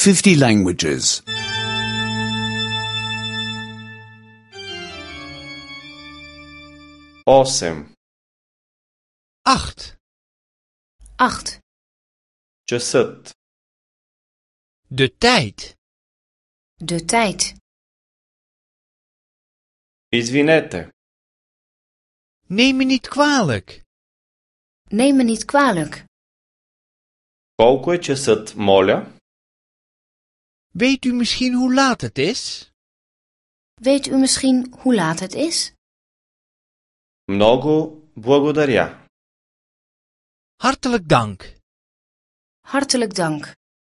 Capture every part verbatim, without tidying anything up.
fifty languages. осем, Acht. Acht. часът, De tijd. De tijd. извинете, Neem me niet kwalijk. Neem me niet kwalijk. колко е часът, моля? Weet u misschien hoe laat het is? Weet u misschien hoe laat het is? Много благодаря. Hartelijk dank. Hartelijk dank.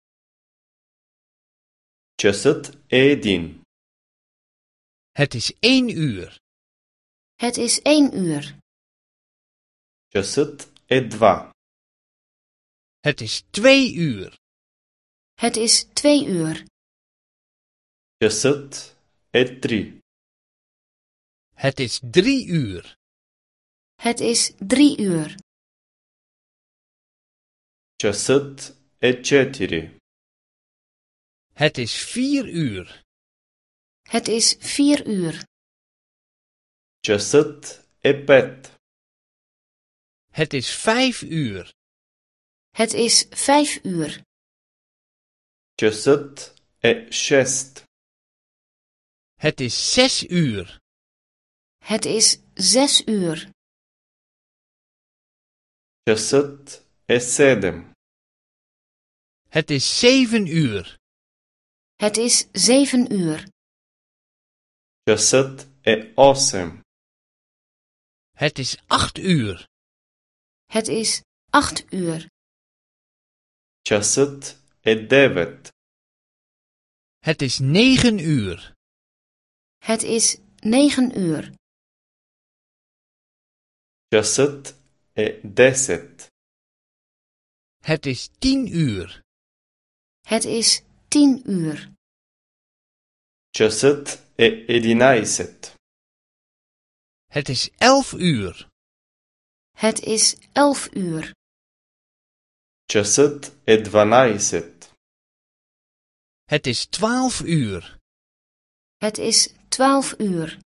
Часът е един. Het is één uur. Het is één uur. Часът е два. Het is twee uur. Het is twee uur. Часът е три. Het is drie uur. Het is drie uur. Часът е четири. Het is vier uur. Het is vier uur. Часът е пет. Het is vijf uur. Het is vijf uur. Часът е шест. Het is zes uur. Het is zes uur. Часът е седем. Het is zeven uur. Het is zeven uur. Часът е осем. Het is acht uur. Het is acht uur. Часът е девет. Het is negen uur. Het is negen uur. Часът е десет. Het is tien uur. Het is tien uur. Часът е единайсет. Het is elf uur. Het is elf uur. Часът е дванайсет. Het is twaalf uur. Het is twaalf uur.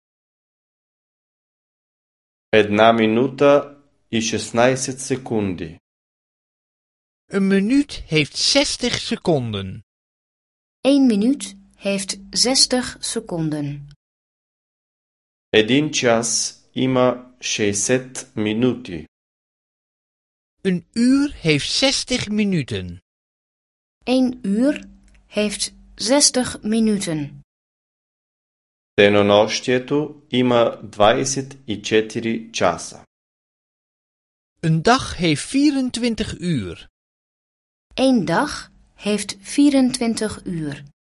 Една минута и шестнайсет секунди. Een minuut heeft zestig seconden. Eén minuut heeft zestig seconden. Един час има шейсет минути. Een uur heeft zestig minuten. Eén uur heeft zestig minuten. Денонощието има двайсет и четири часа. Een dag heeft vierentwintig uur. Eén dag heeft vierentwintig uur.